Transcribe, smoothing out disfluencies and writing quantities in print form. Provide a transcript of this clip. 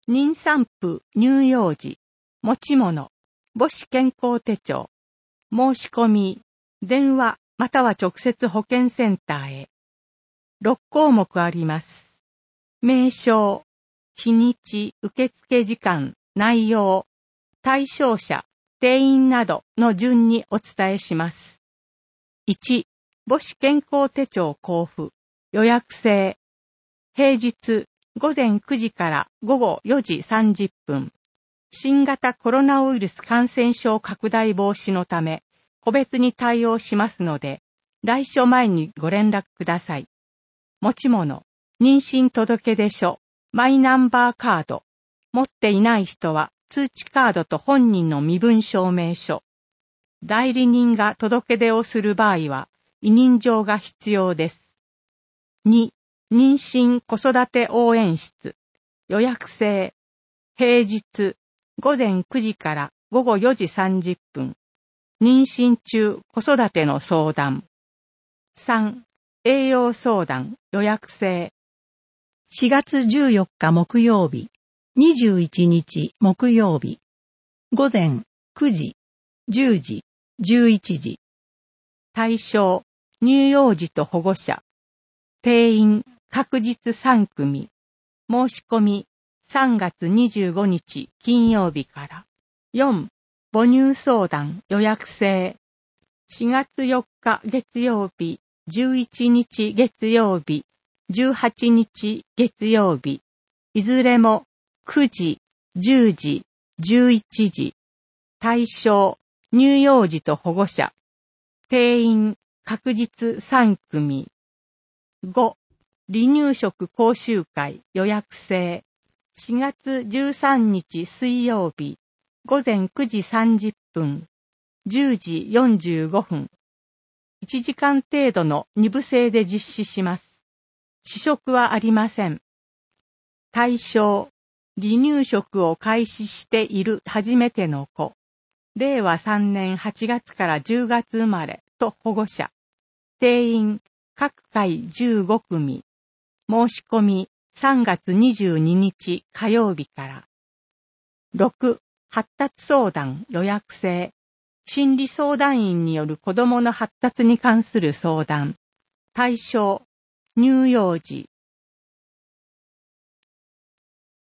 妊産婦、乳幼児、持ち物、母子健康手帳、申し込み、電話または直接保健センターへ。6項目あります。名称、日にち、受付時間、内容、対象者、定員などの順にお伝えします。1、母子健康手帳交付、予約制。平日、午前9時から午後4時30分。新型コロナウイルス感染症拡大防止のため、個別に対応しますので、来所前にご連絡ください。持ち物、妊娠届出書、マイナンバーカード。持っていない人は通知カードと本人の身分証明書。代理人が届け出をする場合は、委任状が必要です。2、妊娠子育て応援室。予約制。平日、午前9時から午後4時30分。妊娠中子育ての相談。3、栄養相談予約制。 4月14日木曜日、21日木曜日。午前9時、10時、11時。 対象、乳幼児と保護者。定員、確実3組。申し込み、3月25日金曜日から。4、母乳相談予約制。4月4日月曜日、11日月曜日、18日月曜日。いずれも9時、10時、11時。対象、乳幼児と保護者。定員、確実3組。5、離乳食講習会予約制。4月13日水曜日、午前9時30分、10時45分。1時間程度の2部制で実施します。試食はありません。対象、離乳食を開始している初めての子。令和3年8月から10月生まれと保護者。定員、各回15組。申し込み、3月22日火曜日から。6、発達相談予約制。心理相談員による子どもの発達に関する相談。対象、乳幼児、